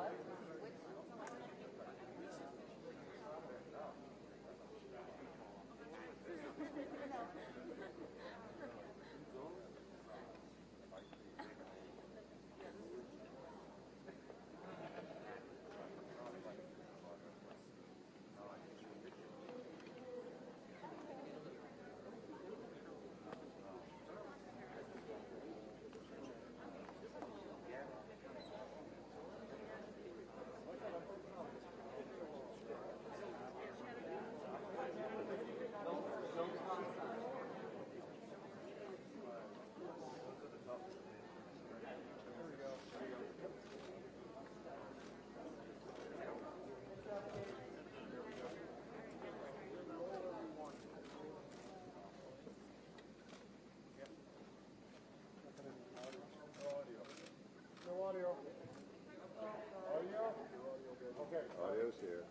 Audio's here.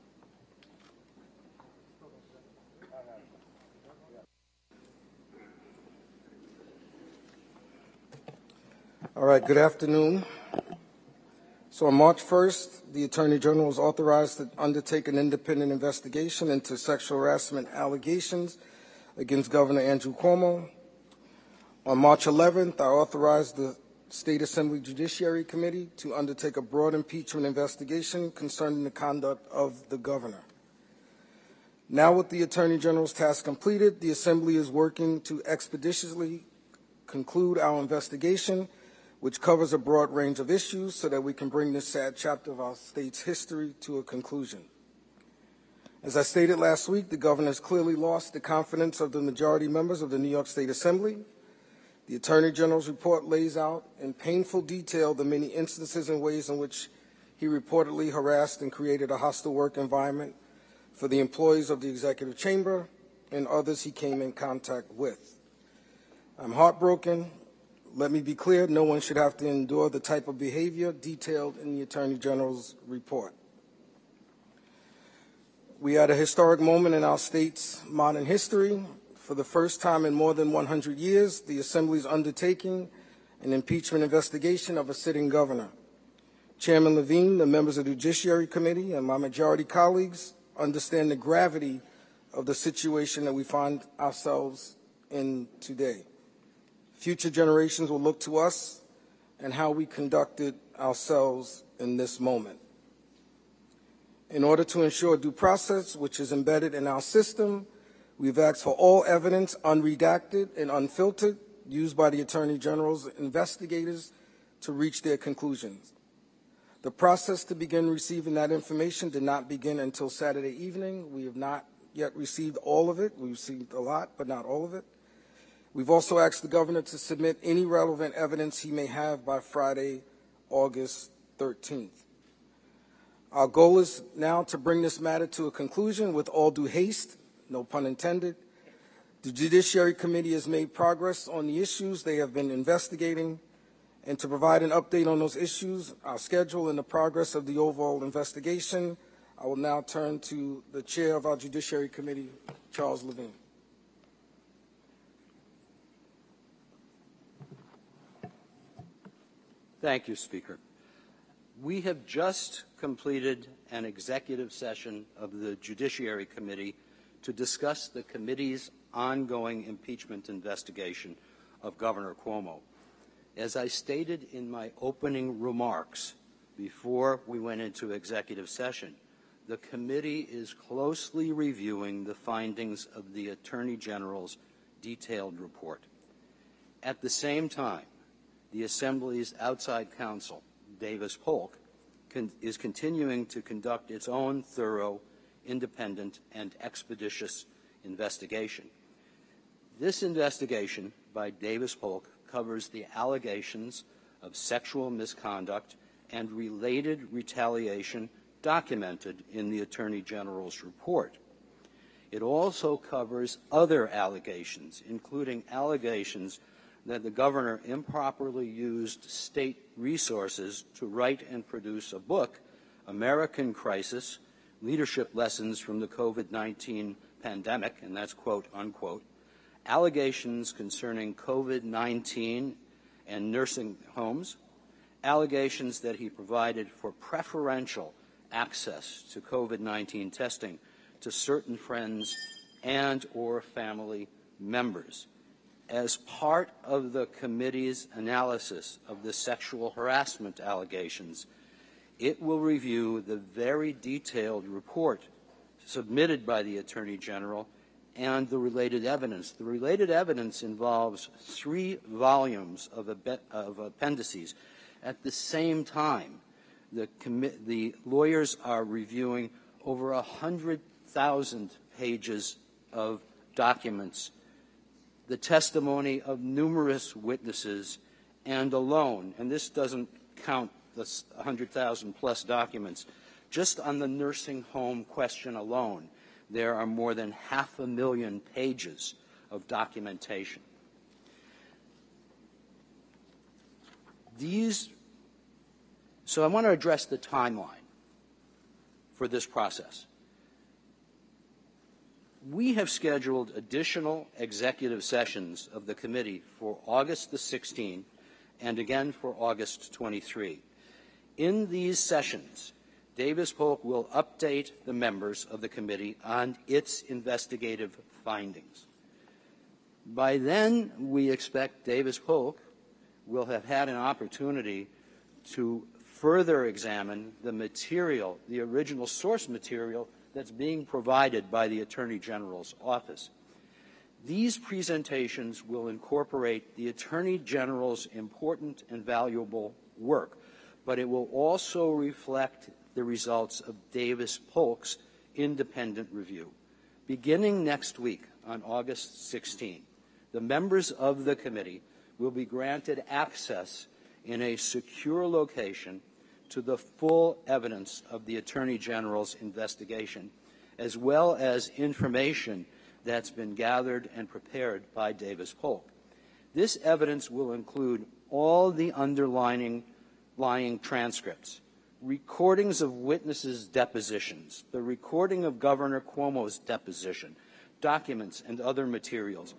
All right, good afternoon. So on March 1st, the Attorney General was authorized to undertake an independent investigation into sexual harassment allegations against Governor Andrew Cuomo. On March 11th, I authorized the State Assembly Judiciary Committee to undertake a broad impeachment investigation concerning the conduct of the governor. Now, with the Attorney General's task completed, the Assembly is working to expeditiously conclude our investigation, which covers a broad range of issues, so that we can bring this sad chapter of our state's history to a conclusion. As I stated last week, the governor has clearly lost the confidence of the majority members of the New York State Assembly. The Attorney General's report lays out in painful detail the many instances and ways in which he reportedly harassed and created a hostile work environment for the employees of the executive chamber and others he came in contact with. I'm heartbroken. Let me be clear, no one should have to endure the type of behavior detailed in the Attorney General's report. We are at a historic moment in our state's modern history. For the first time in more than 100 years, the Assembly is undertaking an impeachment investigation of a sitting governor. Chairman Levine, the members of the Judiciary Committee, and my majority colleagues understand the gravity of the situation that we find ourselves in today. Future generations will look to us and how we conducted ourselves in this moment. In order to ensure due process, which is embedded in our system, we've asked for all evidence, unredacted and unfiltered, used by the Attorney General's investigators to reach their conclusions. The process to begin receiving that information did not begin until Saturday evening. We have not yet received all of it. We've received a lot, but not all of it. We've also asked the governor to submit any relevant evidence he may have by Friday, August 13th. Our goal is now to bring this matter to a conclusion with all due haste, no pun intended. The Judiciary Committee has made progress on the issues they have been investigating, and to provide an update on those issues, our schedule, and the progress of the overall investigation, I will now turn to the chair of our Judiciary Committee, Charles Levine. Thank you, Speaker. We have just completed an executive session of the Judiciary Committee to discuss the committee's ongoing impeachment investigation of Governor Cuomo. As I stated in my opening remarks before we went into executive session, the committee is closely reviewing the findings of the Attorney General's detailed report. At the same time, the Assembly's outside counsel, Davis Polk, is continuing to conduct its own thorough, independent, and expeditious investigation. This investigation by Davis Polk covers the allegations of sexual misconduct and related retaliation documented in the Attorney General's report. It also covers other allegations, including allegations that the governor improperly used state resources to write and produce a book, American Crisis, Leadership Lessons from the COVID-19 Pandemic, and that's quote, unquote, allegations concerning COVID-19 and nursing homes, allegations that he provided for preferential access to COVID-19 testing to certain friends and or family members. As part of the committee's analysis of the sexual harassment allegations, it will review the very detailed report submitted by the Attorney General and the related evidence. The related evidence involves 3 volumes of appendices. At the same time, the lawyers are reviewing over 100,000 pages of documents, the testimony of numerous witnesses, and alone, and this doesn't count the 100,000 plus documents, just on the nursing home question alone, there are more than 500,000 pages of documentation. So I want to address the timeline for this process. We have scheduled additional executive sessions of the committee for August the 16th and again for August 23. In these sessions, Davis-Polk will update the members of the committee on its investigative findings. By then, we expect Davis-Polk will have had an opportunity to further examine the material, the original source material that's being provided by the Attorney General's office. These presentations will incorporate the Attorney General's important and valuable work, but it will also reflect the results of Davis-Polk's independent review. Beginning next week on August 16, the members of the committee will be granted access in a secure location to the full evidence of the Attorney General's investigation, as well as information that's been gathered and prepared by Davis-Polk. This evidence will include all the underlying transcripts, recordings of witnesses' depositions, the recording of Governor Cuomo's deposition, documents, and other materials.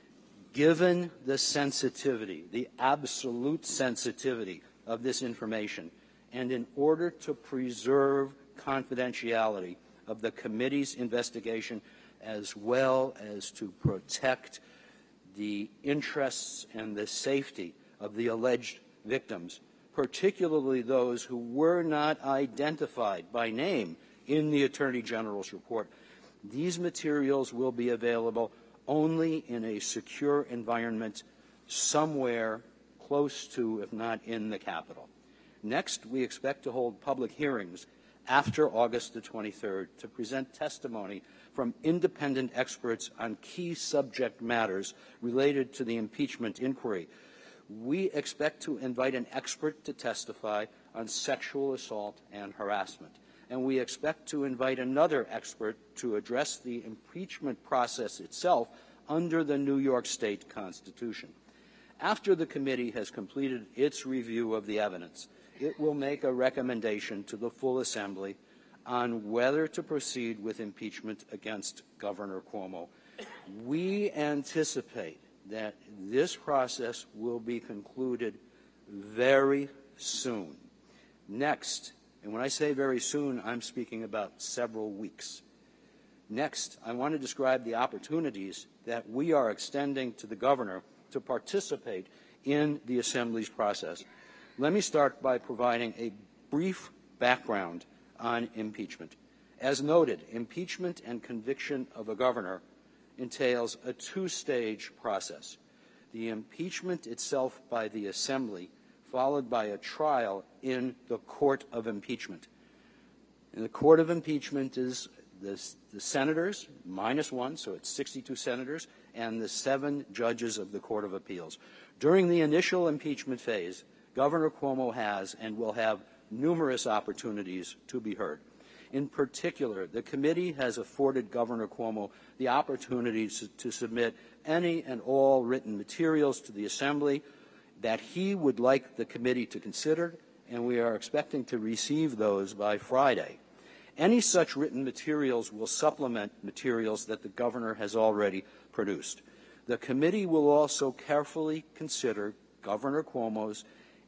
Given the sensitivity, the absolute sensitivity of this information, and in order to preserve confidentiality of the committee's investigation, as well as to protect the interests and the safety of the alleged victims, particularly those who were not identified by name in the Attorney General's report, these materials will be available only in a secure environment somewhere close to, if not in, the Capitol. Next, we expect to hold public hearings after August the 23rd to present testimony from independent experts on key subject matters related to the impeachment inquiry. We expect to invite an expert to testify on sexual assault and harassment, and we expect to invite another expert to address the impeachment process itself under the New York State Constitution. After the committee has completed its review of the evidence, it will make a recommendation to the full Assembly on whether to proceed with impeachment against Governor Cuomo. We anticipate that this process will be concluded very soon. Next, and when I say very soon, I'm speaking about several weeks. Next, I want to describe the opportunities that we are extending to the governor to participate in the Assembly's process. Let me start by providing a brief background on impeachment. As noted, impeachment and conviction of a governor entails a two-stage process. The impeachment itself by the Assembly, followed by a trial in the Court of Impeachment. And the Court of Impeachment is the senators, -1, so it's 62 senators, and the 7 judges of the Court of Appeals. During the initial impeachment phase, Governor Cuomo has and will have numerous opportunities to be heard. In particular, the committee has afforded Governor Cuomo the opportunity to submit any and all written materials to the Assembly that he would like the committee to consider, and we are expecting to receive those by Friday. Any such written materials will supplement materials that the governor has already produced. The committee will also carefully consider Governor Cuomo's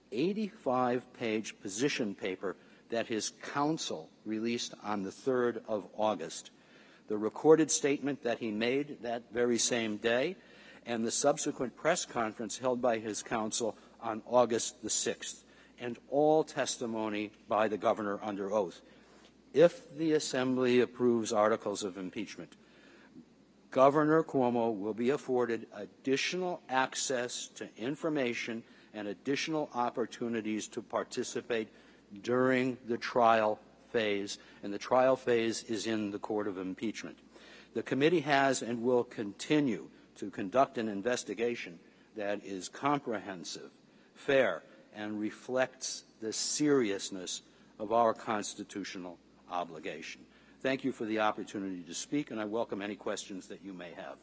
85-page position paper that his counsel released on the 3rd of August, the recorded statement that he made that very same day, and the subsequent press conference held by his counsel on August the 6th, and all testimony by the governor under oath. If the Assembly approves articles of impeachment, Governor Cuomo will be afforded additional access to information and additional opportunities to participate during the trial phase, and the trial phase is in the court of impeachment. The committee has and will continue to conduct an investigation that is comprehensive, fair, and reflects the seriousness of our constitutional obligation. Thank you for the opportunity to speak, and I welcome any questions that you may have.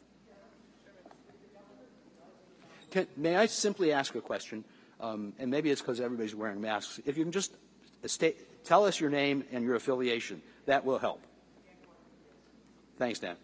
May I simply ask a question? And maybe it's because everybody's wearing masks. If you can just tell us your name and your affiliation, that will help. Thanks, Dan.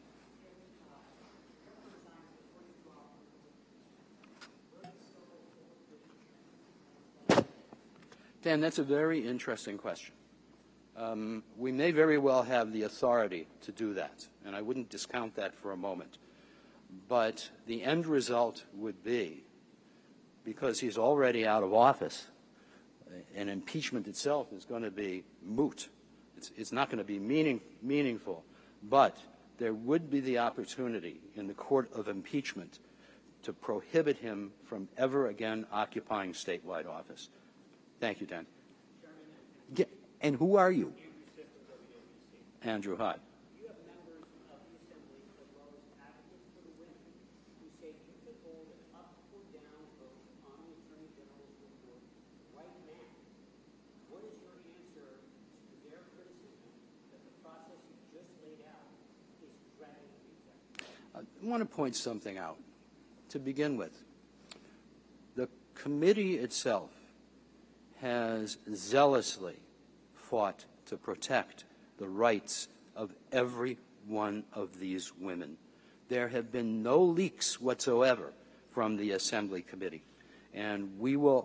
Dan, that's a very interesting question. We may very well have the authority to do that, and I wouldn't discount that for a moment. But the end result would be, because he's already out of office, and impeachment itself is going to be moot. It's not going to be meaningful. But there would be the opportunity in the court of impeachment to prohibit him from ever again occupying statewide office. Thank you, Dan. And who are you? Andrew Hutt. You have members of the Assembly as well as advocates for the women who say you could hold an up or down vote on the Attorney General's report right now. What is your answer to their criticism that the process you just laid out is dragging the executive? I want to point something out. To begin with, the committee itself has zealously fought to protect the rights of every one of these women. There have been no leaks whatsoever from the Assembly Committee, and we will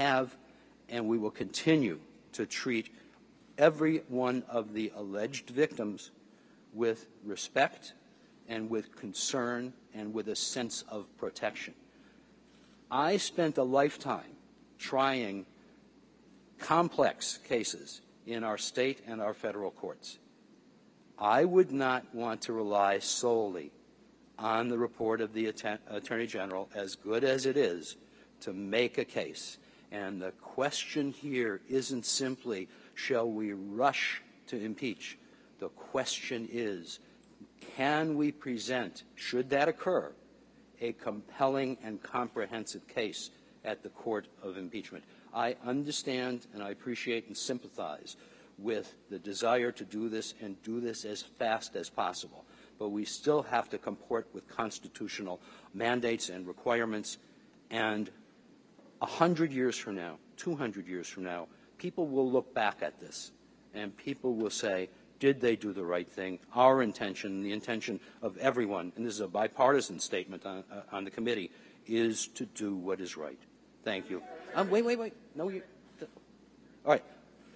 continue to treat every one of the alleged victims with respect and with concern and with a sense of protection. I spent a lifetime trying complex cases in our state and our federal courts. I would not want to rely solely on the report of the Attorney General, as good as it is, to make a case. And the question here isn't simply, shall we rush to impeach? The question is, can we present, should that occur, a compelling and comprehensive case at the court of impeachment? I understand and I appreciate and sympathize with the desire to do this and do this as fast as possible. But we still have to comport with constitutional mandates and requirements. And 100 years from now, 200 years from now, people will look back at this and people will say, did they do the right thing? Our intention, the intention of everyone, and this is a bipartisan statement on the committee, is to do what is right. Thank you. Wait. No, you. All right.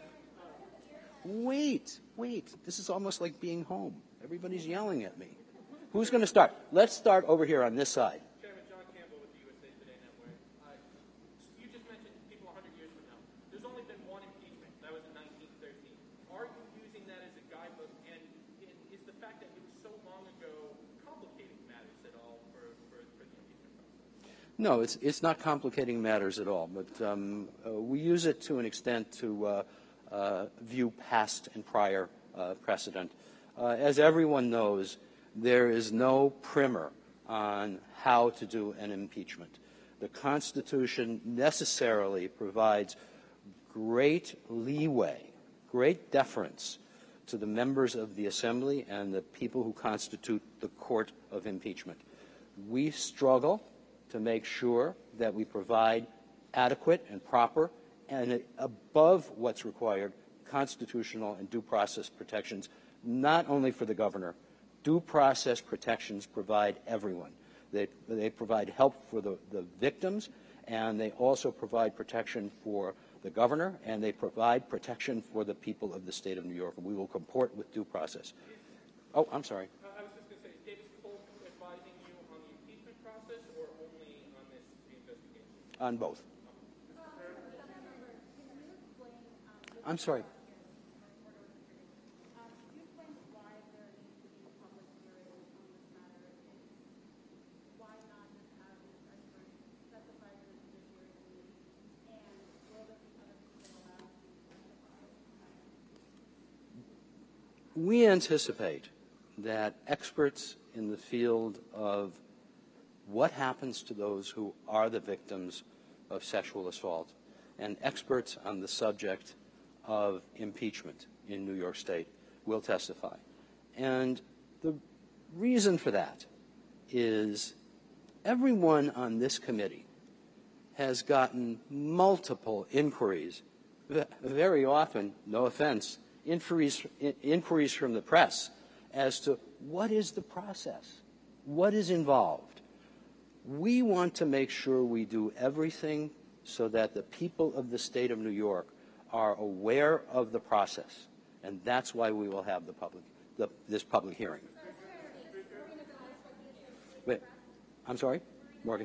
Wait. This is almost like being home. Everybody's yelling at me. Who's going to start? Let's start over here on this side. Chairman John Campbell with the USA Today Network. You just mentioned people 100 years from now. There's only been one impeachment. That was in 1913. Are you using that as a guidebook? And is the fact that it was so long ago complicating matters at all for the impeachment process? No, it's not complicating matters at all. But we use it to an extent to view past and prior precedent. As everyone knows, there is no primer on how to do an impeachment. The Constitution necessarily provides great leeway, great deference to the members of the Assembly and the people who constitute the court of impeachment. We struggle to make sure that we provide adequate and proper and above what's required constitutional and due process protections, not only for the governor. Due process protections provide everyone. They provide help for the victims, And they also provide protection for the governor, and they provide protection for the people of the state of New York. And we will comport with due process. Oh, I'm sorry. I was just going to say, is Davis Polk advising you on the impeachment process or only on this investigation? On both. I'm sorry. We anticipate that experts in the field of what happens to those who are the victims of sexual assault and experts on the subject of impeachment in New York State will testify. And the reason for that is everyone on this committee has gotten multiple inquiries, very often, no offense, inquiries from the press as to what is the process, what is involved. We want to make sure we do everything so that the people of the state of New York are aware of the process, and that's why we will have this public hearing. Wait, I'm sorry, Morgan.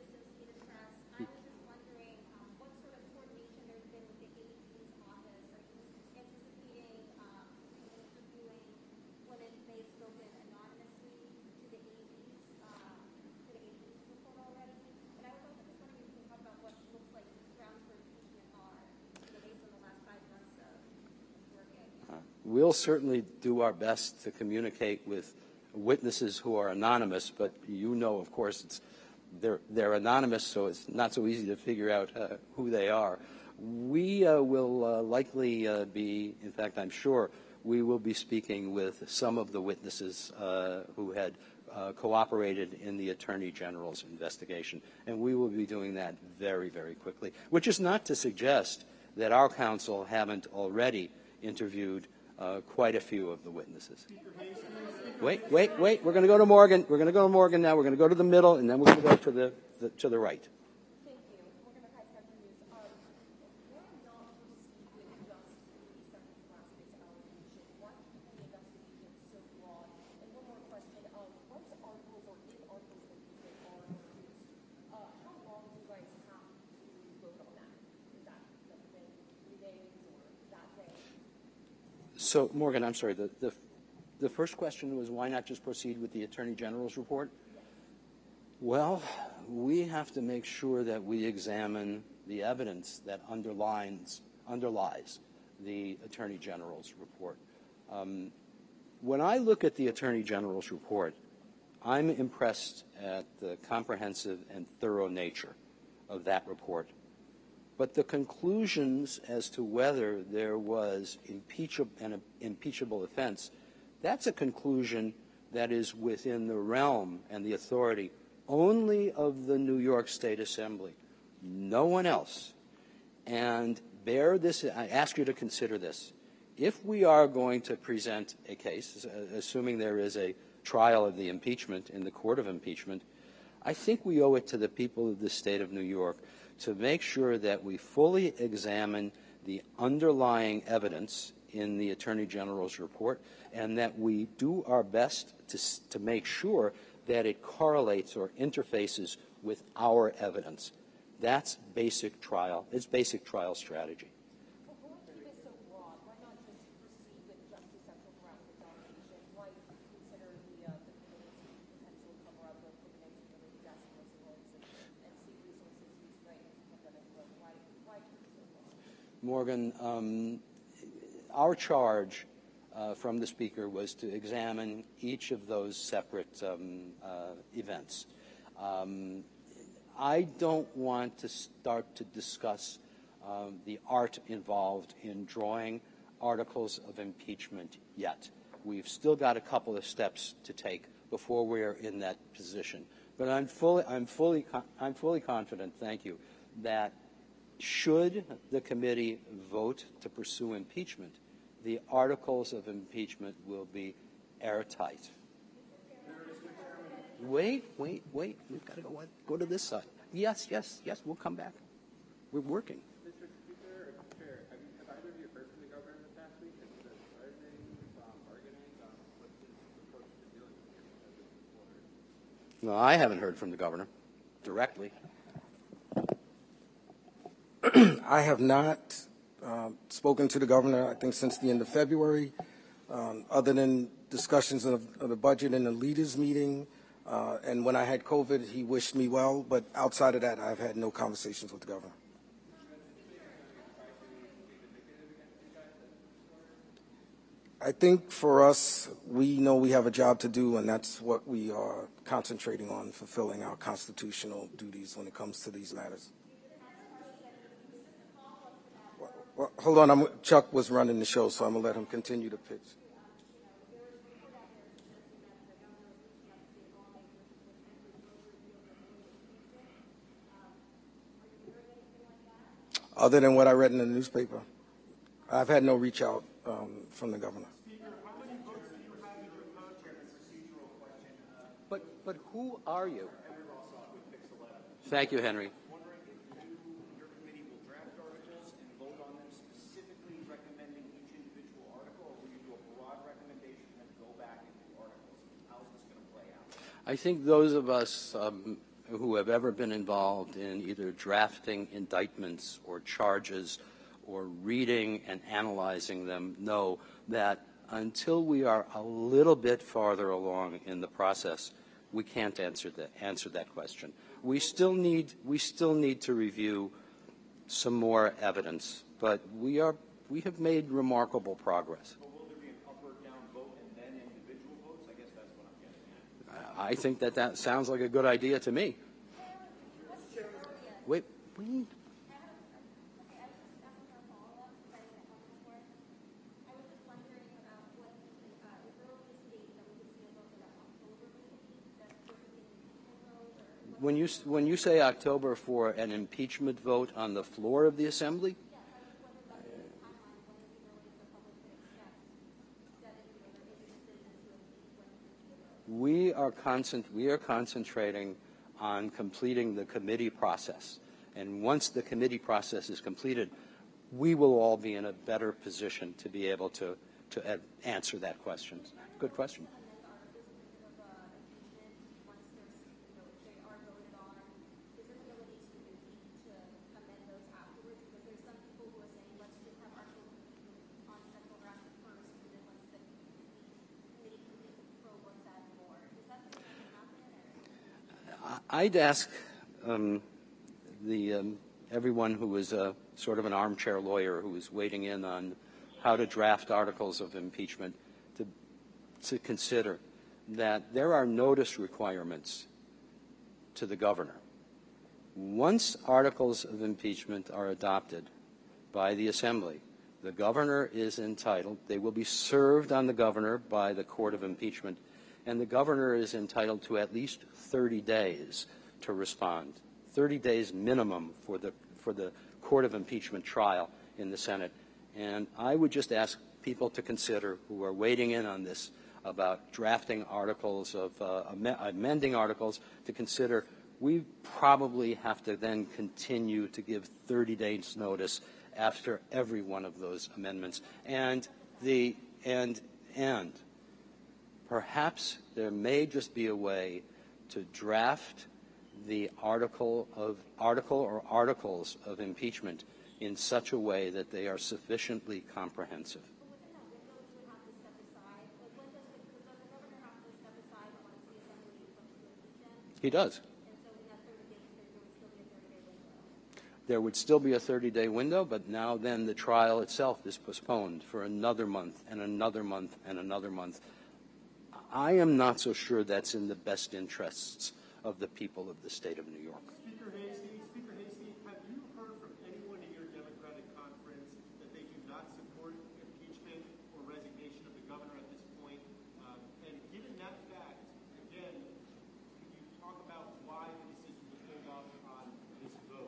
We'll certainly do our best to communicate with witnesses who are anonymous, but you know, of course, they're anonymous, so it's not so easy to figure out who they are. We will likely be, in fact, I'm sure, we will be speaking with some of the witnesses who had cooperated in the Attorney General's investigation, and we will be doing that very, very quickly, which is not to suggest that our counsel haven't already interviewed quite a few of the witnesses. Wait. We're going to go to Morgan. We're going to go to Morgan now. We're going to go to the middle, and then we're going to go to the right. Thank you. Morgan McCarthy News. Why not proceed with just the second class allegation? Why keep the investigation so broad? And one more question. Once articles or if articles of impeachment are produced, how long do you guys have to vote on that? Is that within 3 days or that day? So, Morgan, I'm sorry. The first question was why not just proceed with the Attorney General's report? Well, we have to make sure that we examine the evidence that underlies the Attorney General's report. When I look at the Attorney General's report, I'm impressed at the comprehensive and thorough nature of that report. But the conclusions as to whether there was an impeachable offense, that's a conclusion that is within the realm and the authority only of the New York State Assembly, no one else. And I ask you to consider this. If we are going to present a case, assuming there is a trial of the impeachment in the court of impeachment, I think we owe it to the people of the state of New York to make sure that we fully examine the underlying evidence in the Attorney General's report and that we do our best to make sure that it correlates or interfaces with our evidence. That's basic trial. It's basic trial strategy. Well, why keep it so broad? Why not just proceed with just the sexual harassment allegation? Why consider the potential cover-up of COVID-19 related deaths and whistleblowers and seek resources used right into pandemic work? Why keep it so broad? Morgan, our charge from the Speaker was to examine each of those separate events. I don't want to start to discuss the art involved in drawing articles of impeachment yet. We've still got a couple of steps to take before we're in that position. But I'm fully confident, thank you, that should the committee vote to pursue impeachment, the articles of impeachment will be airtight. Wait. We've got to go to this side. Yes, we'll come back. We're working. Mr. Speaker or Chair, have either of you heard from the governor in the past week? Has he been bargaining what's his approach to dealing with this? No, I haven't heard from the governor directly. I have not spoken to the governor, I think, since the end of February, other than discussions of the budget in the leaders meeting. And when I had COVID, he wished me well. But outside of that, I've had no conversations with the governor. I think for us, we know we have a job to do, and that's what we are concentrating on, fulfilling our constitutional duties when it comes to these matters. Well, hold on, Chuck was running the show, so I'm going to let him continue to pitch. Other than what I read in the newspaper, I've had no reach out from the governor. But who are you? Thank you, Henry. Wondering if your committee will draft articles and vote on them, specifically recommending each individual article, or will you do a broad recommendation and then go back and do articles? How is this going to play out? I think those of us who have ever been involved in either drafting indictments or charges or reading and analyzing them know that until we are a little bit farther along in the process, we can't answer that question. We still need to review some more evidence, but we have made remarkable progress. But will there be an up or down vote and then individual votes? I guess that's what I'm getting at. I think that sounds like a good idea to me. Wait. When you say October for an impeachment vote on the floor of the Assembly, we are concentrating on completing the committee process. And once the committee process is completed, we will all be in a better position to be able to answer that question. Good question. I'd ask everyone who is sort of an armchair lawyer who is waiting in on how to draft articles of impeachment to consider that there are notice requirements to the governor. Once articles of impeachment are adopted by the Assembly, the governor is entitled, they will be served on the governor by the Court of Impeachment, and the governor is entitled to at least 30 days to respond, 30 days minimum for the Court of Impeachment trial in the Senate. And I would just ask people to consider, who are waiting in on this, about drafting articles, amending articles, to consider we probably have to then continue to give 30 days notice after every one of those amendments. And perhaps there may just be a way to draft the articles of impeachment in such a way that they are sufficiently comprehensive. He does. There would still be a 30-day window, but now then the trial itself is postponed for another month and another month and another month. I am not so sure that's in the best interests of the people of the state of New York. Speaker Hasty, have you heard from anyone in your Democratic conference that they do not support impeachment or resignation of the governor at this point? And given that fact, again, can you talk about why the decision was pulled off on this vote?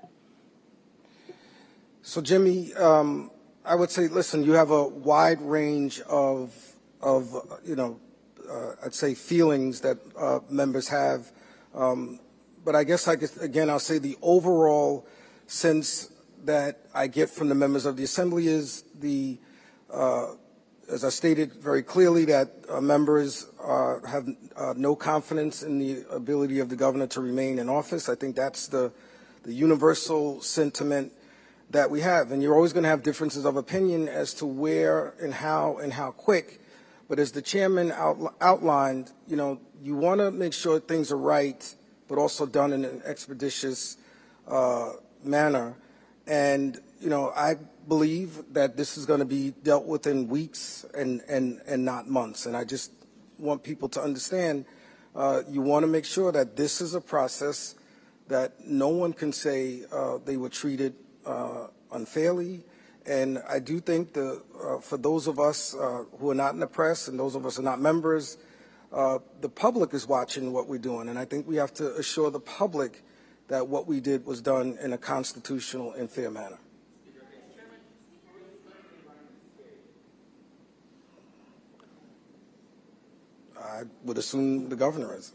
So, Jimmy, I would say, listen, you have a wide range of I'd say feelings that members have. I guess again, I'll say the overall sense that I get from the members of the Assembly is as I stated very clearly, that members have no confidence in the ability of the governor to remain in office. I think that's the universal sentiment that we have. And you're always going to have differences of opinion as to where and how quick. But as the chairman outlined, you want to make sure things are right, but also done in an expeditious manner. And, I believe that this is going to be dealt with in weeks and not months. And I just want people to understand, you want to make sure that this is a process that no one can say they were treated unfairly. And I do think for those of us who are not in the press and those of us who are not members, the public is watching what we're doing. And I think we have to assure the public that what we did was done in a constitutional and fair manner. I would assume the governor is.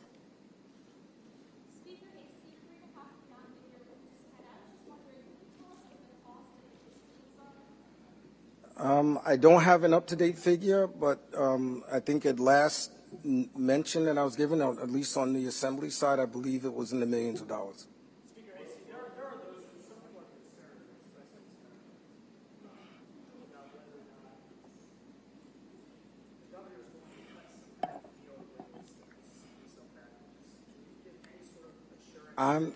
I don't have an up-to-date figure, but I think at last mention that I was given, at least on the Assembly side, I believe it was in the millions of dollars. Speaker Hasty, there are those who somewhat concerned, about whether or not the governor is going to cut some deal with these diesel packages. Can you give any sort of assurance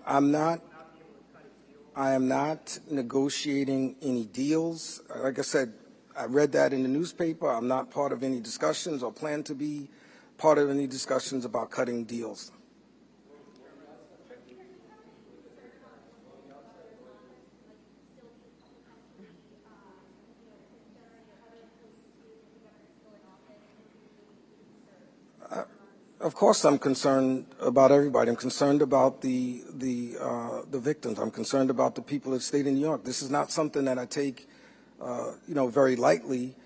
I am not negotiating any deals. Like I said, I read that in the newspaper. I'm not part of any discussions or plan to be part of any discussions about cutting deals. Of course, I'm concerned about everybody. I'm concerned about the victims. I'm concerned about the people that stayed in New York. This is not something that I take, very lightly.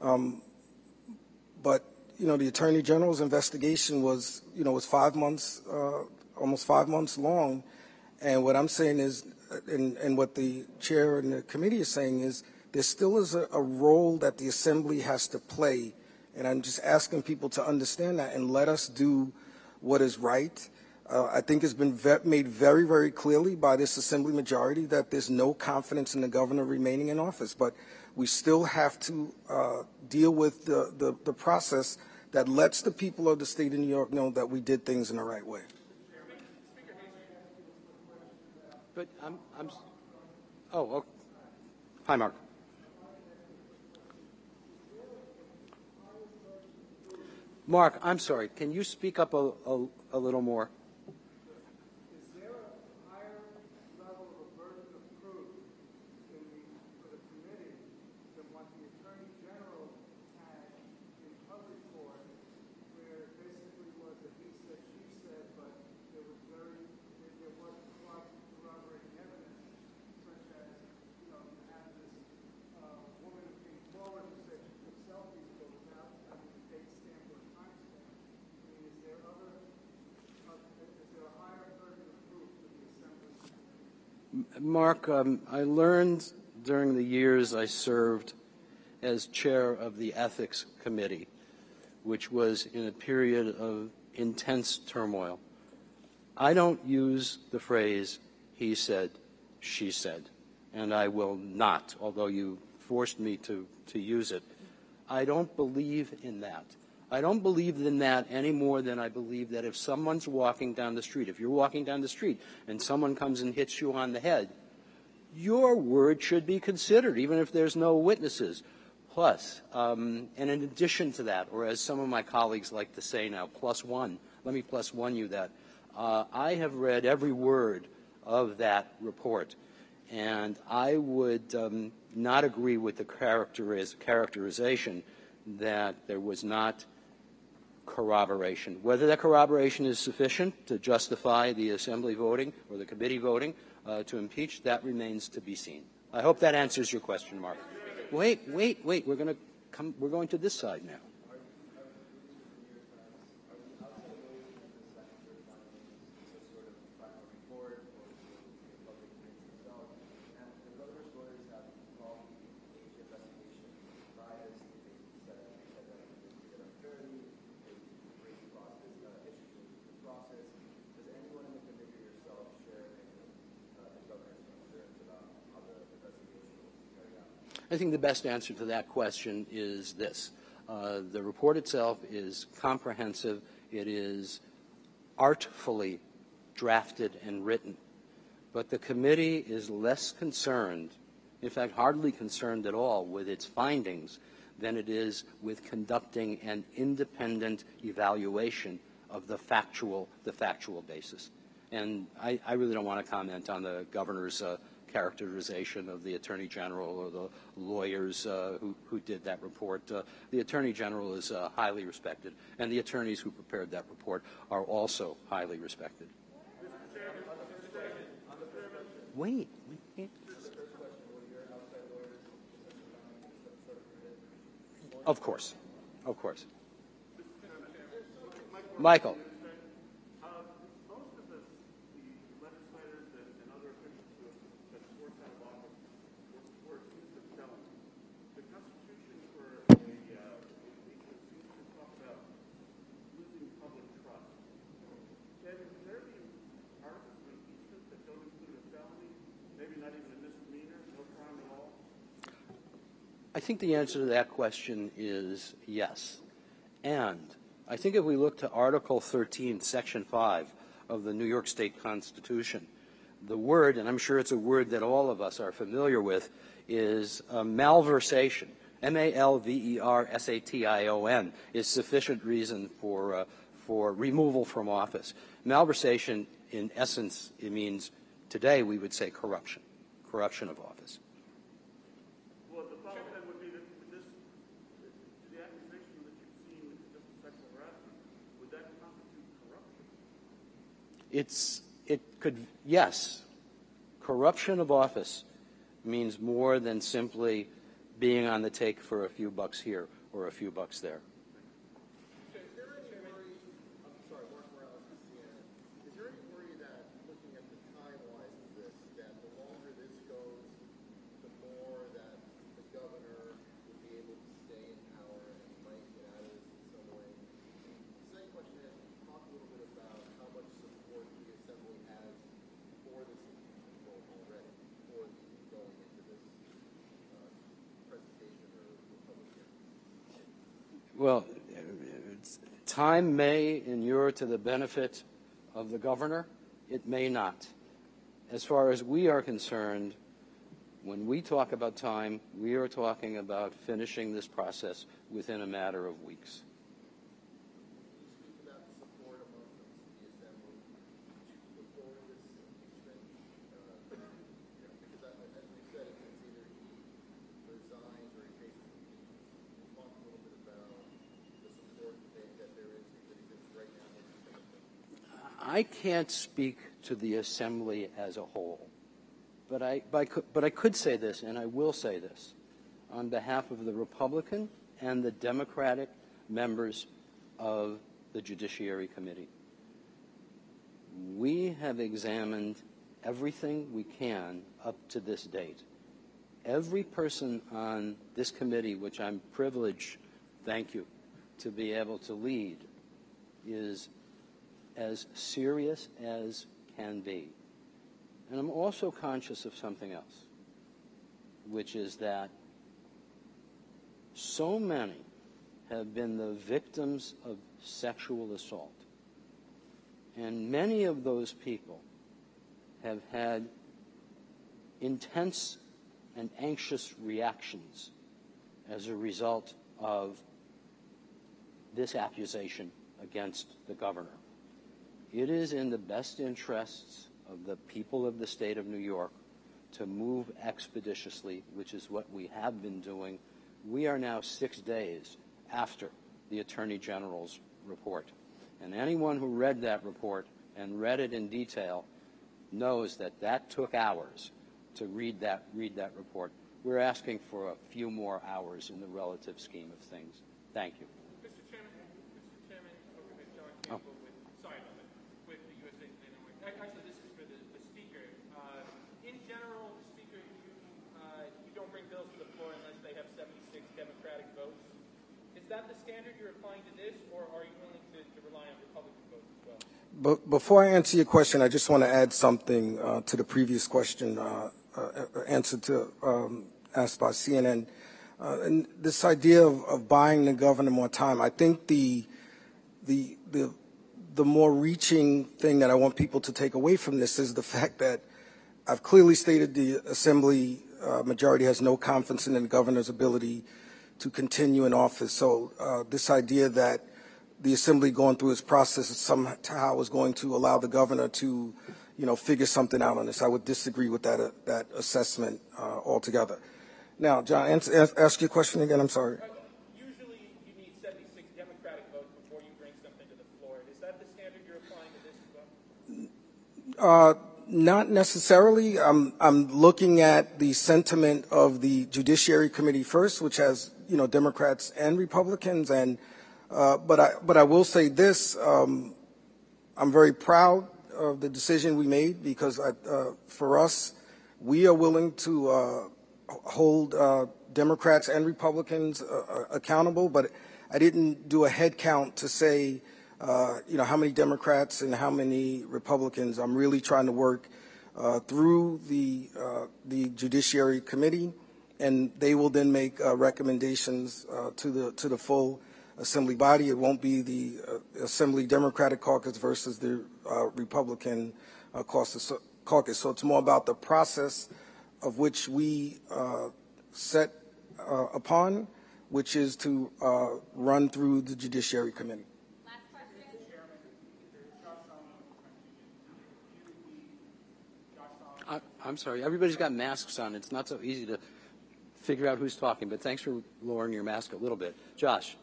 But the Attorney General's investigation was 5 months, almost 5 months long. And what I'm saying is, and what the chair and the committee is saying is, there still is a role that the Assembly has to play. And I'm just asking people to understand that and let us do what is right. I think it's been made very, very clearly by this Assembly majority that there's no confidence in the governor remaining in office. But we still have to deal with the process that lets the people of the state of New York know that we did things in the right way. But okay. Hi, Mark. Mark, I'm sorry. Can you speak up a little more? Is there a higher level of a burden of proof for the committee than what the Attorney General had in public court, where it basically was a he said, she said, but there wasn't corroborating evidence, such as, you have this woman who came forward and said she took selfies, but without having a date stamp or a time stamp. I mean, is there a higher burden of proof for the Assembly? Mark, I learned during the years I served as chair of the Ethics Committee, which was in a period of intense turmoil. I don't use the phrase, he said, she said, and I will not, although you forced me to use it. I don't believe in that. I don't believe in that any more than I believe that if someone's walking down the street, if you're walking down the street and someone comes and hits you on the head, your word should be considered, even if there's no witnesses. Plus, and in addition to that, or as some of my colleagues like to say now, plus one, let me plus one you that. I have read every word of that report, and I would not agree with the characterization that there was not corroboration. Whether that corroboration is sufficient to justify the Assembly voting or the committee voting to impeach, that remains to be seen. I hope that answers your question, Mark. Wait. We're going to this side now. I think the best answer to that question is this. The report itself is comprehensive. It is artfully drafted and written. But the committee is less concerned, in fact, hardly concerned at all with its findings than it is with conducting an independent evaluation of the factual basis. And I really don't want to comment on the governor's characterization of the Attorney General or the lawyers who did that report. The Attorney General is highly respected, and the attorneys who prepared that report are also highly respected. Wait. Of course. Michael. Most of the legislators and other officials who have been forced out of office were accused of felony. The Constitution for impeachment seems to talk about losing public trust. Kevin, can there be articles of impeachment that don't include a felony, maybe not even a misdemeanor, no crime at all? I think the answer to that question is yes. And I think if we look to Article 13, Section 5 of the New York State Constitution, the word, and I'm sure it's a word that all of us are familiar with, is malversation. M-A-L-V-E-R-S-A-T-I-O-N is sufficient reason for removal from office. Malversation, in essence, it means, today we would say corruption of office. Well, the follow-up then would be that the accusation that you've seen with just sexual harassment, would that constitute corruption? Yes. Corruption of office means more than simply being on the take for a few bucks here or a few bucks there. Is there any worry, I'm sorry, Mark Morales, CNN. Is there any worry that, looking at the timeline of this, that the longer this goes, the more that the governor would be able to stay in power and might get out of this in some way? The second question is, talk a little bit about how much support the Assembly has for this impeachment vote already, before going into this presentation or public hearing. Well, time may inure to the benefit of the governor. It may not. As far as we are concerned, when we talk about time, we are talking about finishing this process within a matter of weeks. Can you speak about the support among the Assembly to put forward this impeachment? Because as we said, it's either he resigns or he faces impeachment. Can you talk a little bit about the support that there is that exists right now in the Assembly? I can't speak to the Assembly as a whole, but I could say this, and I will say this, on behalf of the Republican and the Democratic members of the Judiciary Committee. We have examined everything we can up to this date. Every person on this committee, which I'm privileged, thank you, to be able to lead, is as serious as can be. And I'm also conscious of something else, which is that so many have been the victims of sexual assault. And many of those people have had intense and anxious reactions as a result of this accusation against the governor. It is in the best interests of the people of the state of New York to move expeditiously, which is what we have been doing. We are now 6 days after the Attorney General's report. And anyone who read that report and read it in detail knows that that took hours to read that report. We're asking for a few more hours in the relative scheme of things. Thank you. Mr. Chairman, okay, John Campbell with the USA Today Network. Actually, this is for the Speaker. In general, Speaker, you don't bring bills to the floor unless they have 76 Democratic votes. Is that the standard you're applying to this, or are you willing to rely on Republican votes as well? But before I answer your question, I just want to add something to the previous question, answer to asked by CNN. And this idea of buying the governor more time, I think the more reaching thing that I want people to take away from this is the fact that I've clearly stated the Assembly majority has no confidence in the governor's ability to continue in office. So this idea that the Assembly going through its process somehow is going to allow the governor to, figure something out on this, I would disagree with that assessment altogether. Now, John, ask your question again. I'm sorry. Usually you need 76 Democratic votes before you bring something to the floor. Is that the standard you're applying to this as well? Not necessarily. I'm looking at the sentiment of the Judiciary Committee first, which has Democrats and Republicans, and but I will say this: I'm very proud of the decision we made because for us, we are willing to hold Democrats and Republicans accountable. But I didn't do a head count to say how many Democrats and how many Republicans. I'm really trying to work through the Judiciary Committee, and they will then make recommendations to the full Assembly body. It won't be the Assembly Democratic Caucus versus the Republican caucus. So it's more about the process of which we set upon, which is to run through the Judiciary Committee. I'm sorry. Everybody's got masks on. It's not so easy to figure out who's talking, but thanks for lowering your mask a little bit. Josh.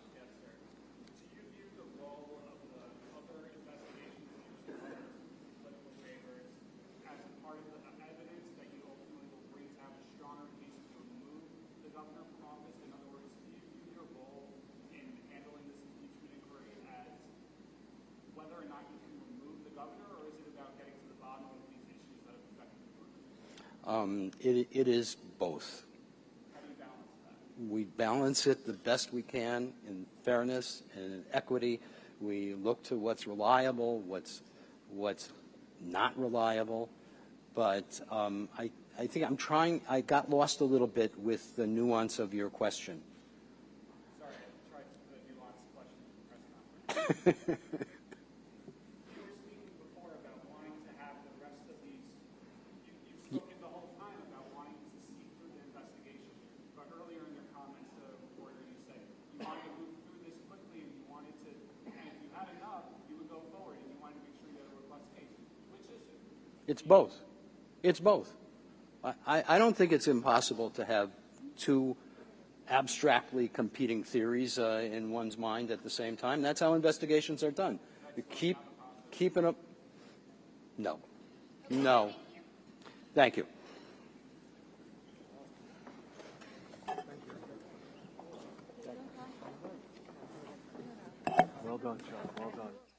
It is both. How do you balance that? We balance it the best we can in fairness and in equity. We look to what's reliable, what's not reliable. But I think I got lost a little bit with the nuance of your question. Sorry, I tried to put a nuanced question in the press conference. You were speaking before about wanting to have the rest of these. You've spoken the whole time about wanting to see through the investigation. But earlier in your comments to the reporter, you said you wanted to move through this quickly and you wanted to, and if you had enough, you would go forward and you wanted to make sure you had a robust case. Which is it? It's both. It's both. I don't think it's impossible to have two abstractly competing theories in one's mind at the same time. That's how investigations are done. You keep it up. No. Thank you. Well done, Sean. Well done.